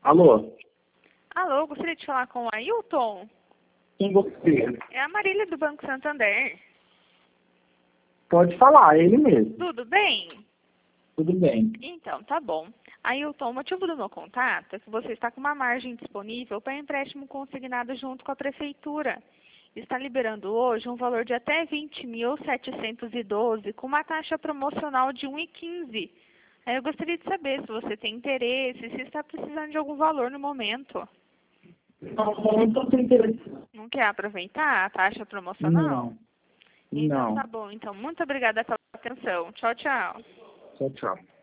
Alô? Alô, gostaria de falar com o Ailton. Quem você? É a Marília do Banco Santander. Pode falar, é ele mesmo. Tudo bem? Tudo bem. Então, tá bom. Ailton, o motivo do meu contato é que você está com uma margem disponível para empréstimo consignado junto com a Prefeitura. Está liberando hoje um valor de até 20.712 com uma taxa promocional de 1,15. Aí eu gostaria de saber se você tem interesse, se está precisando de algum valor no momento. Não, não estou sem interesse. Não quer aproveitar a taxa promocional? Não. Então Não. tá bom. Então, muito obrigada pela atenção. Tchau, tchau. Tchau, tchau.